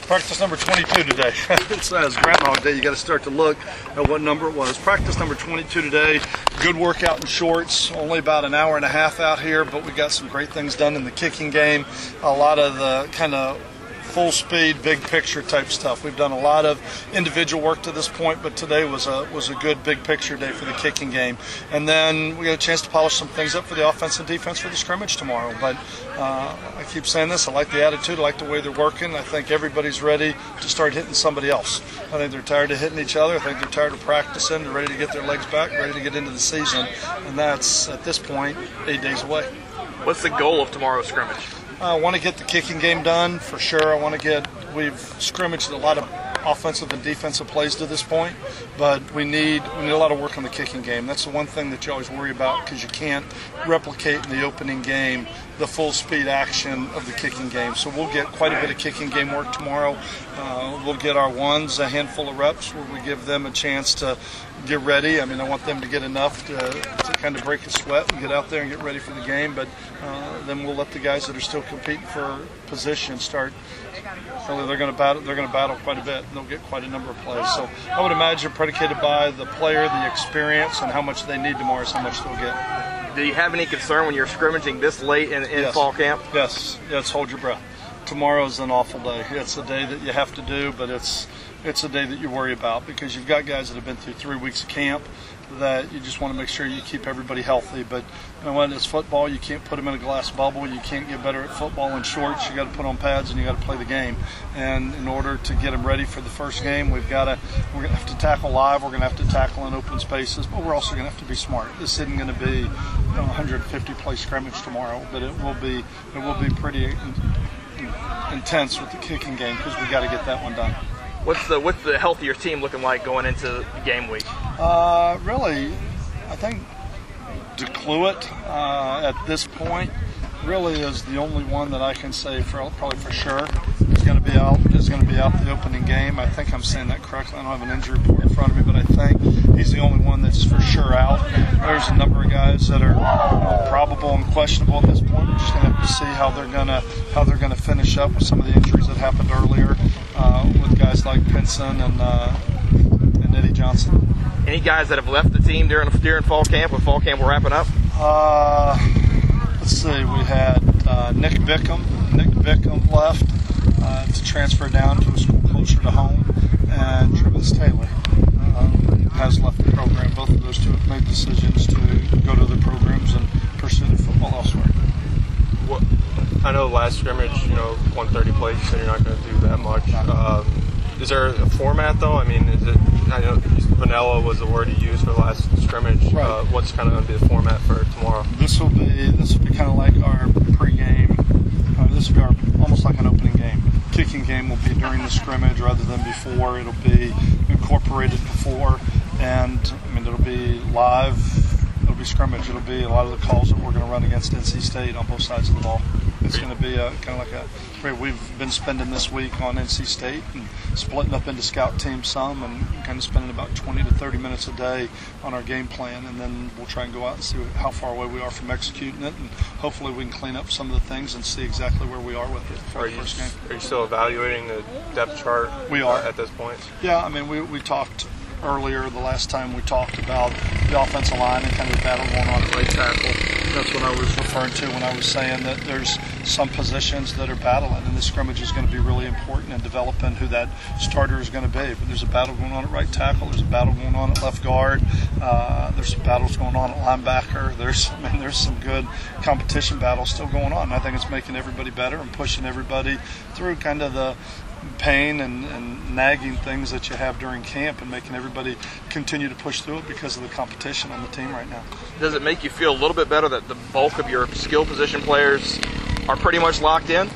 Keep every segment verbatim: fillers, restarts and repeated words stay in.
Practice number twenty-two today. It says Groundhog Day. You got to start to look at what number it was. Practice number twenty-two today. Good workout in shorts. Only about an hour and a half out here, but we got some great things done in the kicking game. A lot of the kind of full speed, big picture type stuff. We've done a lot of individual work to this point, but today was a was a good big picture day for the kicking game. And then we got a chance to polish some things up for the offense and defense for the scrimmage tomorrow. But uh, I keep saying this, I like the attitude, I like the way they're working. I think everybody's ready to start hitting somebody else. I think they're tired of hitting each other. I think they're tired of practicing. They're ready to get their legs back, ready to get into the season. And that's, at this point, eight days away. What's the goal of tomorrow's scrimmage? I want to get the kicking game done for sure. I want to get, we've scrimmaged a lot of offensive and defensive plays to this point, but we need we need a lot of work on the kicking game. That's the one thing that you always worry about, because you can't replicate in the opening game the full speed action of the kicking game. So we'll get quite a bit of kicking game work tomorrow. Uh, we'll get our ones a handful of reps where we give them a chance to get ready. I mean, I want them to get enough to, to kind of break a sweat and get out there and get ready for the game, but uh, then we'll let the guys that are still competing for position start. Really, they're going to battle. They're going to battle quite a bit, and they'll get quite a number of plays. So I would imagine, predicated by the player, the experience, and how much they need tomorrow, is how much they'll get. Do you have any concern when you're scrimmaging this late in, in yes. fall camp? Yes. Yes. Hold your breath. Tomorrow's an awful day. It's a day that you have to do, but it's it's a day that you worry about, because you've got guys that have been through three weeks of camp that you just want to make sure you keep everybody healthy. But you know what? It's football. You can't put them in a glass bubble. You can't get better at football in shorts. You got to put on pads and you got to play the game. And in order to get them ready for the first game, we've got to we're going to have to tackle live. We're going to have to tackle in open spaces, but we're also going to have to be smart. This isn't going to be, you know, one hundred fifty play scrimmage tomorrow, but it will be it will be pretty intense with the kicking game, because we got to get that one done. What's the what's the healthier team looking like going into game week? Uh, really, I think DeCluett uh, at this point really is the only one that I can say for probably for sure is going to be out. Is going to be out the opening game. I think I'm saying that correctly. I don't have an injury report in front of me, but I think he's the only one that's for sure out. There's a number of guys that are uh, probable and questionable at this point. We're just going to have to see how they're going to how they're going to finish up with some of the injuries that happened earlier uh, with guys like Pinson and uh, and Eddie Johnson. Any guys that have left the team during during fall camp, when fall camp will wrapping up? Uh, let's see. We had uh, Nick Bickham. Nick Bickham left uh, to transfer down to a school closer to home, and Travis Taylor uh, has left the program. Both of those two have made decisions to go to other programs and pursue their football elsewhere. Well, I know last scrimmage, you know, one thirty plays, so you're not going to do that much. Um, is there a format, though? I mean, is it? I know vanilla was the word you used for the last scrimmage. Right. Uh, what's kind of going to be the format for tomorrow? This will be this will be kind of like our pregame. Uh, this will be our almost like an opening game. Kicking game will be during the scrimmage rather than before. It'll be incorporated before, and I mean it'll be live. It'll be scrimmage. It'll be a lot of the calls that we're going to run against N C State on both sides of the ball. It's going to be a, kind of like a. We've been spending this week on N C State and splitting up into scout teams some, and kind of spending about twenty to thirty minutes a day on our game plan, and then we'll try and go out and see how far away we are from executing it, and hopefully we can clean up some of the things and see exactly where we are with it for are the you, first game. Are you still evaluating the depth chart? We are at this point. Yeah, I mean we we talked earlier the last time we talked about the offensive line and kind of the battle going on at right tackle. That's what I was referring to when I was saying that there's some positions that are battling, and the scrimmage is going to be really important in developing who that starter is going to be. But there's a battle going on at right tackle. There's a battle going on at left guard. Uh, there's some battles going on at linebacker. There's, I mean, there's some good competition battles still going on. And I think it's making everybody better and pushing everybody through kind of the pain and, and nagging things that you have during camp, and making everybody continue to push through it because of the competition on the team right now. Does it make you feel a little bit better that the bulk of your skill position players are pretty much locked in?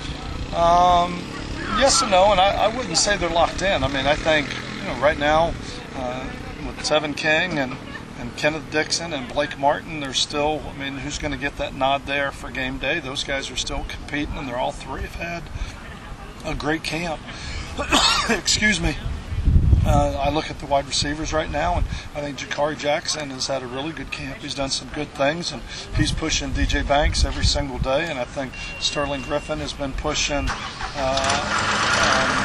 Um, yes and no, and I, I wouldn't say they're locked in. I mean, I think, you know, right now uh, with Tevin King and, and Kenneth Dixon and Blake Martin, they're still, I mean, who's going to get that nod there for game day? Those guys are still competing, and they're all three have had a great camp. Excuse me. Uh, I look at the wide receivers right now, and I think Jakari Jackson has had a really good camp. He's done some good things, and he's pushing D J Banks every single day. And I think Sterling Griffin has been pushing uh, um,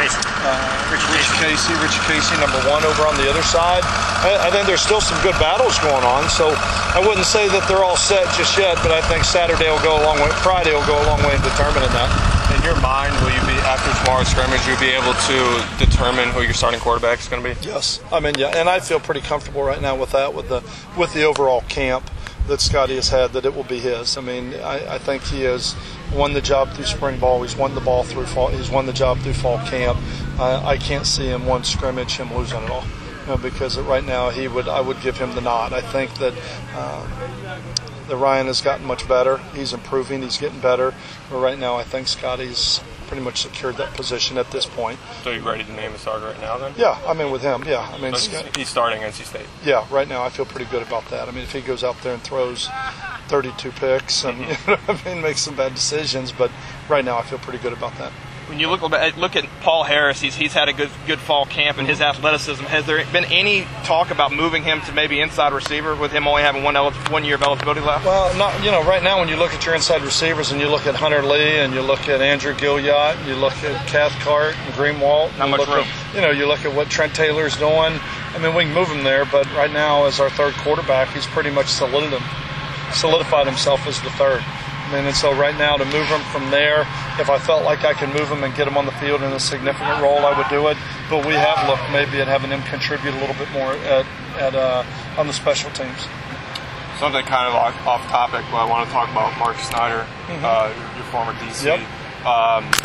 Casey. Uh, Richie Rich Casey, Richie Casey, number one over on the other side. I, I think there's still some good battles going on, so I wouldn't say that they're all set just yet, but I think Saturday will go a long way, Friday will go a long way in determining that. In your mind, will you be, after tomorrow's scrimmage, you'll be able to determine who your starting quarterback is going to be? Yes, I mean, yeah, and I feel pretty comfortable right now with that, with the with the overall camp that Scotty has had, that it will be his. I mean, I, I think he has won the job through spring ball. He's won the ball through fall. He's won the job through fall camp. Uh, I can't see him one scrimmage him losing it all, you know, because right now he would. I would give him the nod. I think that. Uh, that Ryan has gotten much better. He's improving. He's getting better. But right now, I think Scotty's pretty much secured that position at this point. So you're ready to name a starter right now, then? Yeah, I mean with him, yeah. I mean, So he's, he's starting N C State. yeah, right now I feel pretty good about that. I mean, if he goes out there and throws thirty-two picks and you know, I mean, makes some bad decisions, but right now I feel pretty good about that. When you look look at Paul Harris, he's he's had a good good fall camp and his athleticism. Has there been any talk about moving him to maybe inside receiver with him only having one el- one year of eligibility left? Well, not you know, right now when you look at your inside receivers and you look at Hunter Lee and you look at Andrew Gilliott, and you look at Cathcart and Greenwald, Not you much look room. At, you know, you look at what Trent Taylor's doing. I mean, we can move him there, but right now as our third quarterback, he's pretty much solidified solidified himself as the third. I mean, and so right now to move him from there, if I felt like I could move him and get him on the field in a significant role, I would do it. But we have looked maybe at having him contribute a little bit more at, at uh, on the special teams. Something kind of off, off topic, but I want to talk about Mark Snyder, Mm-hmm. uh, your former D C. Yep. Um,